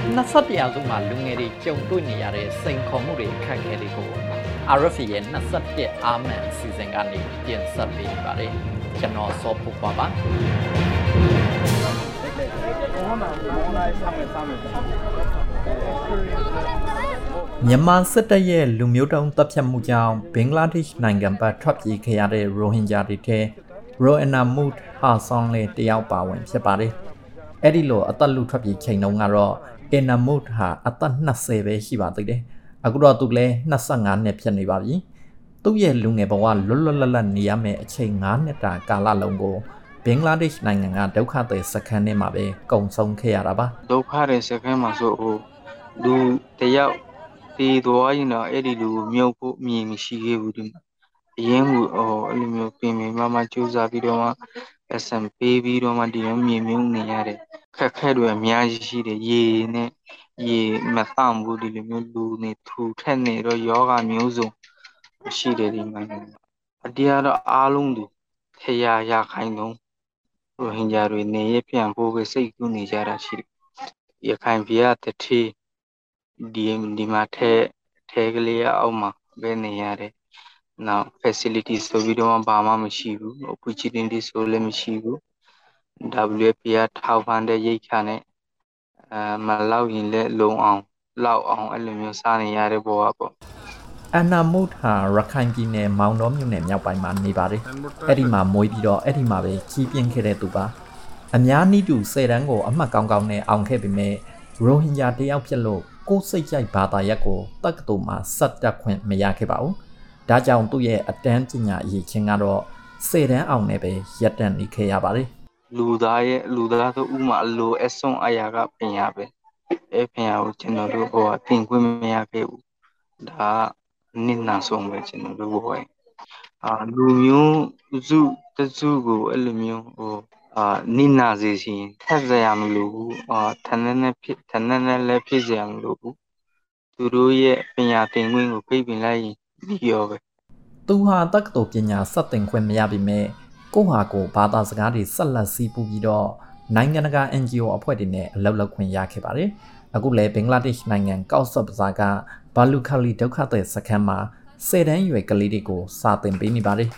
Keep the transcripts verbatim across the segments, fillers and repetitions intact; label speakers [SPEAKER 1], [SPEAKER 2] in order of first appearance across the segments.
[SPEAKER 1] နှစ်ဆက်တရာစုမှာလူငယ်တွေကြုံတွေ့နေရတဲ့စိန်ခေါ်မှုတွေအခက်အခဲတွေကို R F A ရဲ့နှစ်ဆက်တစ်အာမန်အစီအစဉ်ကနေပြင်ဆက်ပေးပါတယ်ကျွန်တော်စောဖို့ပါပါမြန်မာစစ်တပ်ရဲ့လူမျိုးတုံးတပ်ဖြတ်မှုကြောင့်ဘင်္ဂလားဒေ့ရှ်နိုင်ငံဘက်ထွက်ပြေးခဲ့ရတဲ့ရိုဟင်ဂျာတွေထဲရိုအနာမုတ်ဟာဆောင်လေတယောက်ပါဝင်ဖြစ်ပါတယ်အဲ့ဒီလိုအသက်လူထွက်ပြေးချိန်တုန်းကတော့အင်နာမုတ်ဟာအသက်၂၀ပဲရှိပါသေးတယ်အခုတော့သူလည်း၂၅နှစ်ဖြစ်နေပါပြီသူ့ရဲ့လူငယ်ဘဝလွတ်လွတ်လပ်လပ်နေရမယ့်အချိန်၅နှစ်တာကာလလုံးကိုဘင်္ဂလားဒေ့ရှ်နိုင်ငံကဒုက္ခသည်စခန်းထဲမှာပဲကုန်ဆုံးခဲ့ရတာပါ
[SPEAKER 2] ဒုက္ခသည်စခန်းမှာဆိုဟိုလူတယောက်တည်သွားရင်တော့အဲ့ဒီလူကိုမြုပ်ဖို့မြင်မရှိခဲ့ဘူးဒီမှာအရင်ကဟိုအဲ့လိုမျိုးပြင်ပင်မမကြိုးစားပြီးတော့မှ S M ပေးပြီးတော့မှဒီလိုမြင်မြုံနေရတယ်ခက်ခဲတွေအများကြီးရှိတယ်ရေနဲ့ရေမတန့်ဘူးဒီလိုမျိုးလူနေထူထက်နေတော့ယောဂမျိုးစုံရှိတယ်ဒီမှာအတရားတော့အားလုံးသူထရာရခိုင်တော့ရိုဟင်ဂျာတွေနေရပြန်ဖို့ပဲစိတ်ကူးနေကြတာရှိတယ်ရခိုင်ပြည်ကတထေးဒီဒီမှာထဲထဲကလေးအောက်မှာပဲနေရတယ်နောက် facility ဆိုပြီးတော့ဘာမှမရှိဘူး opportunity ဆိုလည်းမရှိဘူး W F P ကထောက်ပံ့တဲ့ရိတ်ခါနဲ့အဲမလောက်ရင်လည်းလုံအောင်လောက်အောင်အဲ့လိုမျိုးစားနေရတဲ့ဘောကပေါ့
[SPEAKER 1] အန်နာမုတ်ဟာရခိုင်ပြည်နယ်မောင်တော်မြို့နယ်မြောက်ပိုင်းမှာနေပါတယ်အဲ့ဒီမှာမွေးပြီးတော့အဲ့ဒီမှာပဲကြီးပြင်းခဲ့တဲ့သူပါအများနည်းတူဆယ်တန်းကိုအမှတ်ကောင်းကောင်းနဲ့အောင်ခဲ့ပေမဲ့ရိုဟင်ဂျာတယောက်ဖြစ်လို့ကိုယ်စိတ်ကြိုက်ဘာသာရပ်ကိုတက္ကသိုလ်မှာဆက်တက်ခွင့်မရခဲ့ပါဘူးဒါကြောင့်သူ့ရဲ့အတန်းပညာအရေးချင်းကတော့ဆယ်တန်းအောင်နဲ့ပဲရပ်တန့်နေခဲ့ရပါတယ်
[SPEAKER 2] လူသားရဲ့လူသားဆိုဥမာအလိုအဆုံးအရာကပညာပဲအဲ့ပညာကိုကျွန်တော်တို့ဟိုအသင်ခွင့်မရခဲ့ဘူးဒါနစ်နာဆုံးပဲကျွန်တော်တို့ဟိုအာလူမျိုးစုတစုကိုအဲ့လိုမျိုးဟိုအာနစ်နာစေရှင်ထက်စရာမလိုဘူးအာထန်းနဲ့ဖြစ်ထန်းနဲ့လည်းဖြစ်စရာမလိုဘူးသူတို့ရဲ့ပညာသင်ခွင့်ကိုပြိပင်လိုက်ရင်ပြီးရောပဲ
[SPEAKER 1] သူဟာတက္ကသိုလ်ပညာဆက်သင်ခွင့်မရပေမဲ့ကိုဟာကိုဘာသာစကားတွေဆက်လက်စီးပူးပြီးတော့နိုင်ငံတကာ N G O အဖွဲ့တွေနဲ့အလုပ်လုပ်ခွင့်ရခဲ့ပါတယ်အခုလည်းဘင်္ဂလားဒေ့ရှ်နိုင်ငံကောက်ဆပ်ဘဇာကဘာလူခလီဒုက္ခသည်စခန်းမှာဆယ်တန်းရွယ်ကလေးတွေကိုစာသင်ပေးနေပါတယ်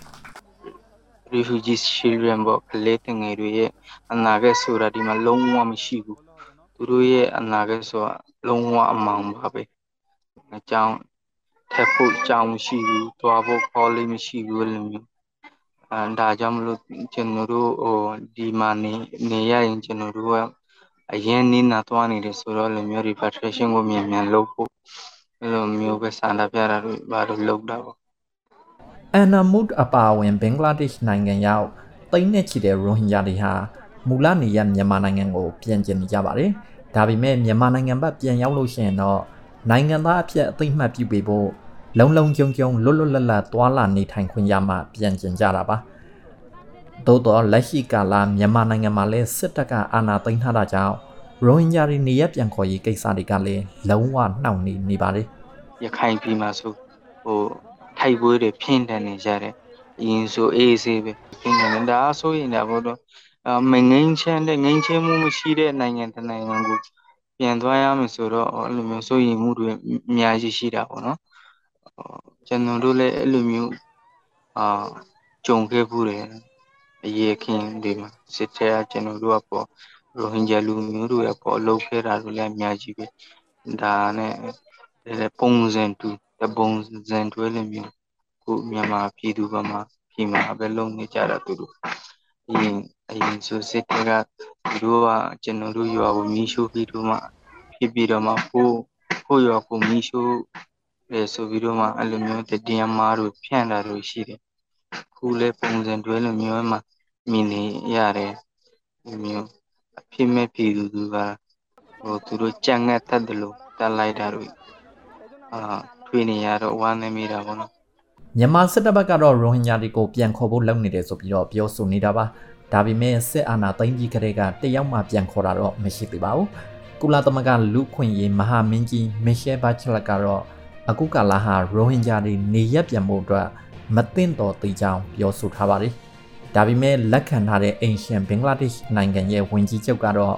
[SPEAKER 2] refugee children ပေါ့ကလေးငယ်တွေရဲ့အနာဂတ်ဆိုတာဒီမှာလုံးဝမရှိဘူးသူတို့ရဲ့အနာဂတ်ဆိုတာလုံးဝအမှောင်ပါပဲအကြောင်းထပ်ဖို့အကြောင်းမရှိဘူးတွားဖို့ခေါ်လေးမရှိဘူးလို့မျိုးအဲဒါကြောင့်မလို့ကျွန်တော်တို့ဟိုဒီမှာနေနေရရင်ကျွန်တော်တို့ကအရင်နေနာသွားနေတယ်ဆိုတော့လည်းမျိုး repatriation ကိုမြန်မြန်လုပ်ဖို့အဲ့လိုမျိုးပဲစာနာပြတာတို့ဘာလို့လုပ်တာပေါ့
[SPEAKER 1] အန်နာမုတ်အပါအဝင်ဘင်္ဂလားဒေ့ရှ်နိုင်ငံရောက်တိမ့်နဲ့ချီတဲ့ရိုဟင်ဂျာတွေဟာမူလနေရမြန်မာနိုင်ငံကိုပြန်ကျင်နေကြပါတယ်ဒါပေမဲ့မြန်မာနိုင်ငံဘက်ပြန်ရောက်လို့ရှိရင်တော့နိုင်ငံသားအဖြစ်အသိမှတ်ပြုပေးဖို့လုံလုံကျုံကျုံလွတ်လွတ်လပ်လပ်သွာလာနေထိုင်ခွင့်ရမှပြန်ကျင်ကြတာပါသို့တော့လက်ရှိကာလမြန်မာနိုင်ငံမှာလည်းစစ်တပ်ကအာဏာသိမ်းထားတာကြောင့်ရိုဟင်ဂျာတွေနေရပြန်ခေါ်ရေးကိစ္စတွေကလည်းလုံးဝနှောင့်နှေးနေပါတယ်
[SPEAKER 2] ရခိုင်ပြည်မှာဆိုဟိုထိုက်ပွဲတွေဖြင်းတယ်နေကြတယ်အရင်ဆိုအေးဆေးပဲဖြင်းတယ်ဒါဆိုရင်လည်းဘို့တော့မငင်းချမ်းတဲ့ငင်းချင်းမှုမရှိတဲ့နိုင်ငံတစ်နိုင်ငံကိုပြန်သွားရမယ်ဆိုတော့အဲ့လိုမျိုးဆိုရင်မှုတွေအများကြီးရှိတာပေါ့နော်ကျွန်တော်တို့လည်းအဲ့လိုမျိုးအာကြုံခဲ့ဘူးတယ်အရေးခင်ဒီမှာစစ်တဲ့ကျွန်တော်တို့ကပေါ့ရိုဟင်ဂျာလူမျိုးတွေပေါ့လှုပ်ခဲ့တာတွေလည်းအများကြီးပဲဒါနဲ့ပုံစံတူတပုံစံတွဲလည်းမျိုးကိုမြန်မာပြည်သူကမှပြည်မှာပဲလုံနေကြတာသူတို့အရင်အရင်ဆိုစစ်တဲ့ကသူတို့ကကျွန်တော်တို့ရွာကိုမီးရှို့ပြီးတော့မှဖြစ်ပြီးတော့မှကိုကိုရွာကိုမီးရှို့ရဲဆိုပြီးတော့မှအဲ့လိုမျိုးတရားမားတို့ဖြန့်တာတို့ရှိတယ်ခုလည်းပုံစံတွဲလိုမျိုးမှမြင်နေရတယ်ဒီမျိုးအဖြစ်မဲ့ပြည်သူကဟိုသူတို့ကြံ့ငတ်တတ်တယ်လို့တတ်လိုက်တာတို့အာထွေးနေရတော့ဝမ်းနေမိတာပေါ့နော်
[SPEAKER 1] မြန်မာစစ်တပ်ဘက်ကတော့ရိုဟင်ဂျာတွေကိုပြန်ခေါ်ဖို့လုပ်နေတယ်ဆိုပြီးတော့ပြောဆိုနေတာပါဒါပေမဲ့စစ်အာဏာသိမ်းပြီးကတည်းကတယောက်မှပြန်ခေါ်တာတော့မရှိသေးပါဘူးကုလသမဂ္ဂလူ့ခွင့်ရေးမဟာမင်းကြီးမီရှယ်ဘတ်ချလက်ကတော့အခုကာလဟာရိုဟင်ဂျာတွေနေရပ်ပြန်ဖို့အတွက်မသင့်တော်သေးကြောင်းပြောဆိုထားပါတယ်ဒါပေမဲ့လက်ခံထားတဲ့အိမ်ရှင်ဘင်္ဂလားဒေ့ရှ်နိုင်ငံရဲ့ဝန်ကြီးချုပ်ကတော့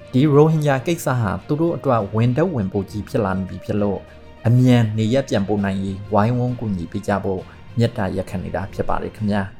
[SPEAKER 1] ဒီရိုဟင်ဂျာကိစ္စဟာသူတို့အတွက်ဝင်တော့ဝင်ပို့ကြီးဖြစ်လာနေပြီဖြစ်လို့အမြန်နေရက်ပြန်ပို့နိုင်ရေးဝိုင်းဝန်းကူညီပေးကြဖို့မြတ်တာရက်ခံနေတာဖြစ်ပါတယ်ခင်ဗျာ